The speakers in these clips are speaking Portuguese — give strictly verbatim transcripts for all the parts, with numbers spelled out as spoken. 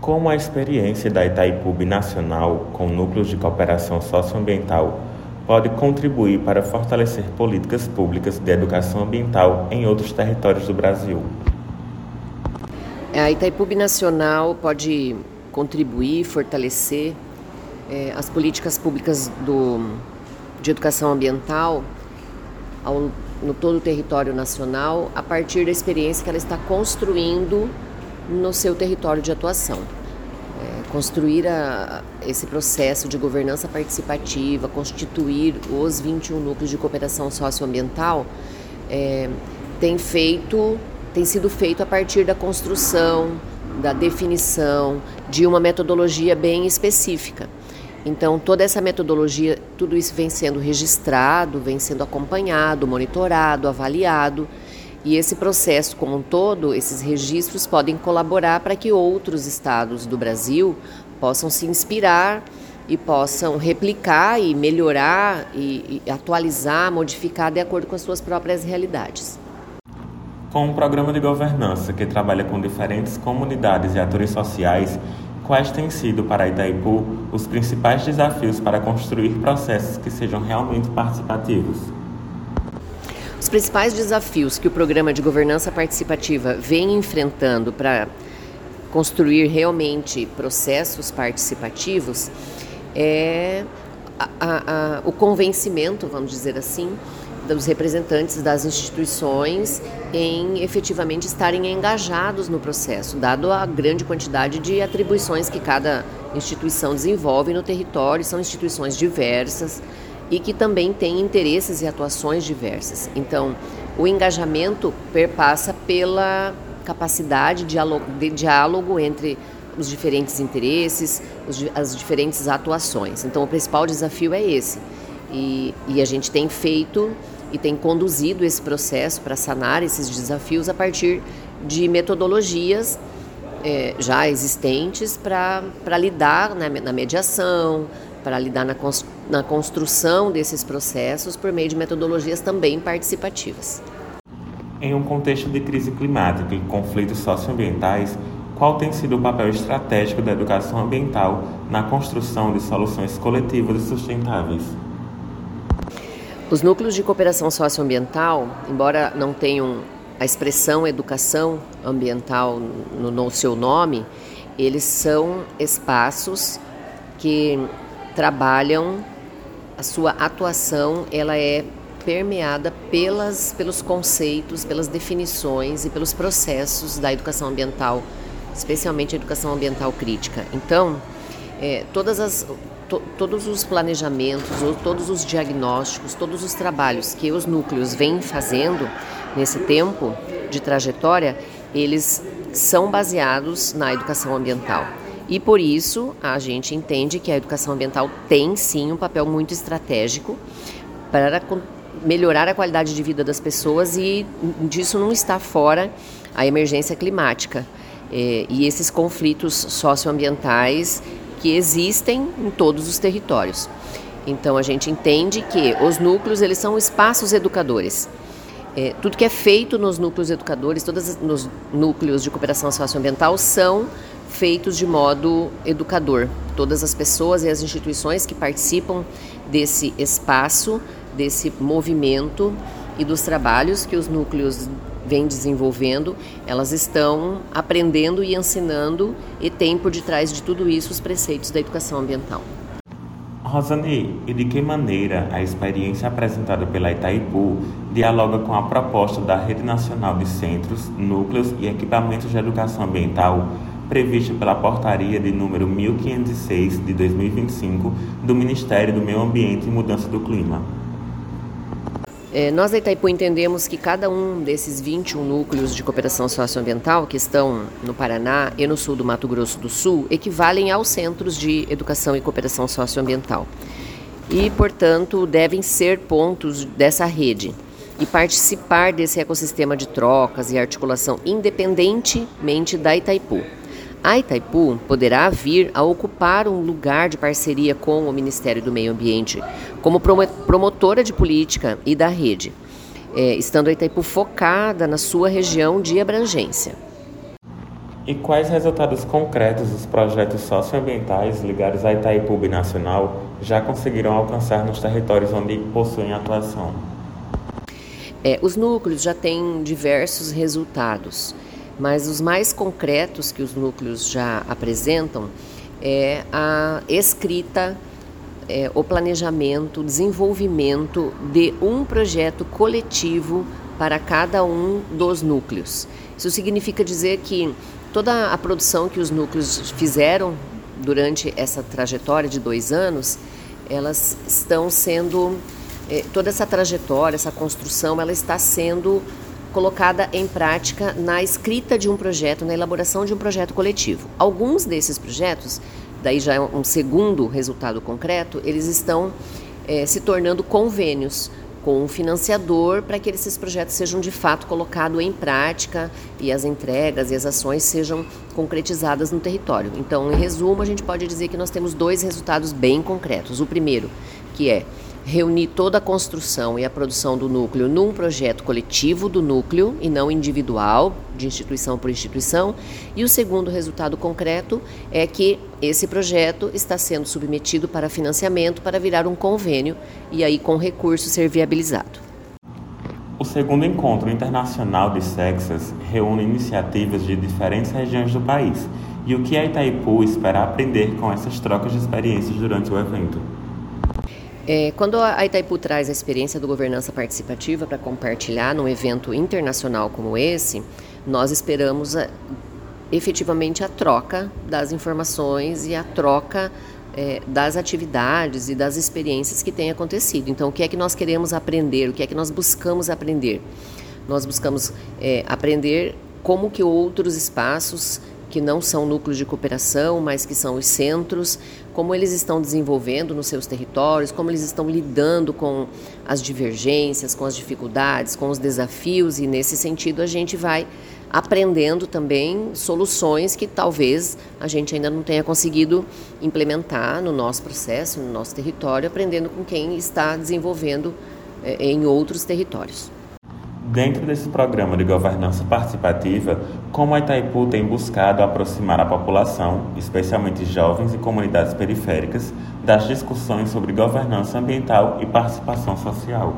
Como a experiência da Itaipu Binacional com núcleos de cooperação socioambiental pode contribuir para fortalecer políticas públicas de educação ambiental em outros territórios do Brasil? A Itaipu Binacional pode contribuir, fortalecer é, as políticas públicas do, de educação ambiental ao, no todo o território nacional a partir da experiência que ela está construindo no seu território de atuação. É, construir a, esse processo de governança participativa, constituir os vinte e um núcleos de cooperação socioambiental, é, tem feito, tem sido feito a partir da construção, da definição de uma metodologia bem específica. Então, toda essa metodologia, tudo isso vem sendo registrado, vem sendo acompanhado, monitorado, avaliado. E esse processo como um todo, esses registros podem colaborar para que outros estados do Brasil possam se inspirar e possam replicar e melhorar e, e atualizar, modificar de acordo com as suas próprias realidades. Com um programa de governança que trabalha com diferentes comunidades e atores sociais, quais têm sido para a Itaipu os principais desafios para construir processos que sejam realmente participativos? Os principais desafios que o programa de governança participativa vem enfrentando para construir realmente processos participativos é a, a, a, o convencimento, vamos dizer assim, dos representantes das instituições em efetivamente estarem engajados no processo, dado a grande quantidade de atribuições que cada instituição desenvolve no território. São instituições diversas e que também têm interesses e atuações diversas. Então, o engajamento perpassa pela capacidade de diálogo entre os diferentes interesses, as diferentes atuações. Então, o principal desafio é esse. E, e a gente tem feito e tem conduzido esse processo para sanar esses desafios a partir de metodologias é, já existentes para lidar na, na mediação, para lidar na, na construção desses processos por meio de metodologias também participativas. Em um contexto de crise climática e conflitos socioambientais, qual tem sido o papel estratégico da educação ambiental na construção de soluções coletivas e sustentáveis? Os núcleos de cooperação socioambiental, embora não tenham a expressão educação ambiental no, no seu nome, eles são espaços que trabalham, a sua atuação ela é permeada pelas, pelos conceitos, pelas definições e pelos processos da educação ambiental, especialmente a educação ambiental crítica. Então, é, todas as, to, todos os planejamentos, ou todos os diagnósticos, todos os trabalhos que os núcleos vêm fazendo nesse tempo de trajetória, eles são baseados na educação ambiental. E por isso a gente entende que a educação ambiental tem sim um papel muito estratégico para melhorar a qualidade de vida das pessoas, e disso não está fora a emergência climática é, e esses conflitos socioambientais que existem em todos os territórios. Então a gente entende que os núcleos eles são espaços educadores. É, tudo que é feito nos núcleos educadores, todos os núcleos de cooperação socioambiental são feitos de modo educador. Todas as pessoas e as instituições que participam desse espaço, desse movimento e dos trabalhos que os núcleos vêm desenvolvendo, elas estão aprendendo e ensinando, e tem por detrás de tudo isso os preceitos da educação ambiental. Rosane, e de que maneira a experiência apresentada pela Itaipu dialoga com a proposta da Rede Nacional de Centros, Núcleos e Equipamentos de Educação Ambiental prevista pela Portaria de número mil quinhentos e seis de dois mil e vinte e cinco do Ministério do Meio Ambiente e Mudança do Clima? É, nós da Itaipu entendemos que cada um desses vinte e um núcleos de cooperação socioambiental que estão no Paraná e no sul do Mato Grosso do Sul equivalem aos centros de educação e cooperação socioambiental e, portanto, devem ser pontos dessa rede e participar desse ecossistema de trocas e articulação independentemente da Itaipu. A Itaipu poderá vir a ocupar um lugar de parceria com o Ministério do Meio Ambiente como promotora de política e da rede, é, estando a Itaipu focada na sua região de abrangência. E quais resultados concretos os projetos socioambientais ligados à Itaipu Binacional já conseguiram alcançar nos territórios onde possuem atuação? É, os núcleos já têm diversos resultados, mas os mais concretos que os núcleos já apresentam é a escrita, é, o planejamento, o desenvolvimento de um projeto coletivo para cada um dos núcleos. Isso significa dizer que toda a produção que os núcleos fizeram durante essa trajetória de dois anos, elas estão sendo, eh, toda essa trajetória, essa construção, ela está sendo colocada em prática na escrita de um projeto, na elaboração de um projeto coletivo. Alguns desses projetos, daí já é um segundo resultado concreto, eles estão eh, se tornando convênios com um financiador para que esses projetos sejam de fato colocados em prática e as entregas e as ações sejam concretizadas no território. Então, em resumo, a gente pode dizer que nós temos dois resultados bem concretos. O primeiro, que é reunir toda a construção e a produção do núcleo num projeto coletivo do núcleo e não individual, de instituição por instituição. E o segundo resultado concreto é que esse projeto está sendo submetido para financiamento para virar um convênio e aí com recurso ser viabilizado. O segundo encontro internacional de sexas reúne iniciativas de diferentes regiões do país. E o que a Itaipu espera aprender com essas trocas de experiências durante o evento? É, quando a Itaipu traz a experiência do governança participativa para compartilhar num evento internacional como esse, nós esperamos a, efetivamente a troca das informações e a troca é, das atividades e das experiências que têm acontecido. Então, o que é que nós queremos aprender? O que é que nós buscamos aprender? Nós buscamos é, aprender como que outros espaços que não são núcleos de cooperação, mas que são os centros, como eles estão desenvolvendo nos seus territórios, como eles estão lidando com as divergências, com as dificuldades, com os desafios, e nesse sentido a gente vai aprendendo também soluções que talvez a gente ainda não tenha conseguido implementar no nosso processo, no nosso território, aprendendo com quem está desenvolvendo eh, em outros territórios. Dentro desse programa de governança participativa, como a Itaipu tem buscado aproximar a população, especialmente jovens e comunidades periféricas, das discussões sobre governança ambiental e participação social?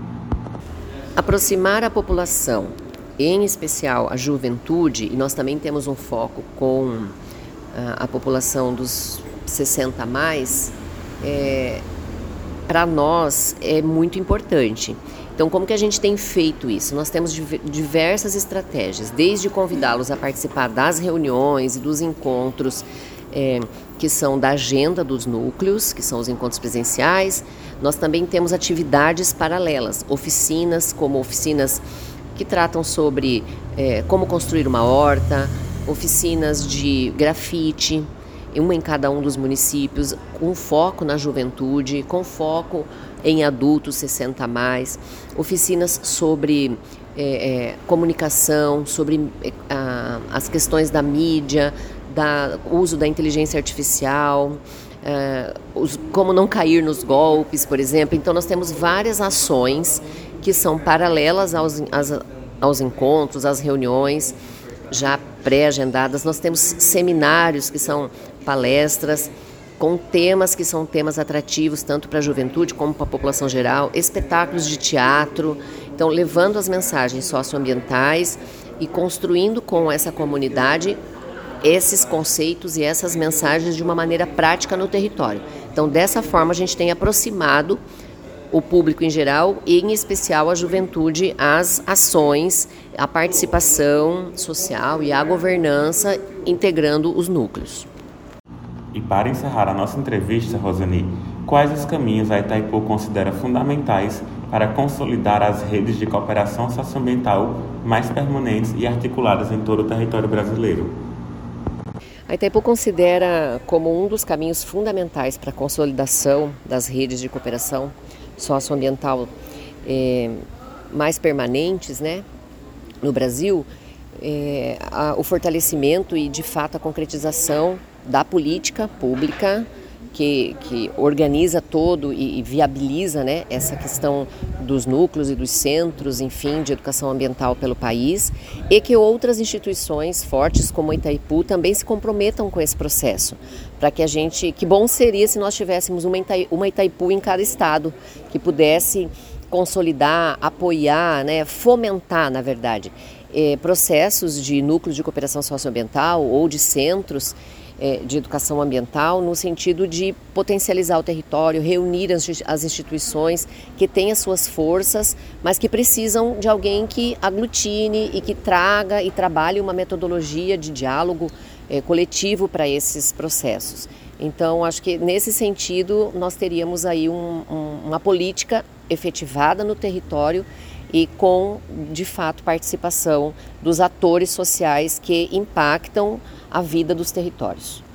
Aproximar a população, em especial a juventude, e nós também temos um foco com a, a população dos sessenta a mais, é, para nós é muito importante. Então, como que a gente tem feito isso? Nós temos diversas estratégias, desde convidá-los a participar das reuniões e dos encontros é, que são da agenda dos núcleos, que são os encontros presenciais. Nós também temos atividades paralelas, oficinas, como oficinas que tratam sobre é, como construir uma horta, oficinas de grafite, uma em cada um dos municípios, com foco na juventude, com foco em adultos sessenta a mais, oficinas sobre é, é, comunicação, sobre é, a, as questões da mídia, da uso da inteligência artificial, é, os, como não cair nos golpes, por exemplo. Então nós temos várias ações que são paralelas aos, aos, aos encontros, às reuniões já pré-agendadas. Nós temos seminários que são palestras com temas que são temas atrativos tanto para a juventude como para a população geral, espetáculos de teatro, então levando as mensagens socioambientais e construindo com essa comunidade esses conceitos e essas mensagens de uma maneira prática no território. Então, dessa forma, a gente tem aproximado o público em geral e, em especial, a juventude às ações, à participação social e à governança, integrando os núcleos. E para encerrar a nossa entrevista, Rosani, quais os caminhos a Itaipu considera fundamentais para consolidar as redes de cooperação socioambiental mais permanentes e articuladas em todo o território brasileiro? A Itaipu considera como um dos caminhos fundamentais para a consolidação das redes de cooperação socioambiental eh, mais permanentes, né, no Brasil, eh, a, o fortalecimento e, de fato, a concretização da política pública que, que organiza todo e, e viabiliza, né, essa questão dos núcleos e dos centros, enfim, de educação ambiental pelo país, e que outras instituições fortes como a Itaipu também se comprometam com esse processo, para que a gente, que bom seria se nós tivéssemos uma Itaipu, uma Itaipu em cada estado, que pudesse consolidar, apoiar, né, fomentar, na verdade, eh, processos de núcleos de cooperação socioambiental ou de centros eh, de educação ambiental, no sentido de potencializar o território, reunir as, as instituições que têm as suas forças, mas que precisam de alguém que aglutine e que traga e trabalhe uma metodologia de diálogo eh, coletivo para esses processos. Então, acho que nesse sentido nós teríamos aí um, um, uma política efetivada no território e com, de fato, participação dos atores sociais que impactam a vida dos territórios.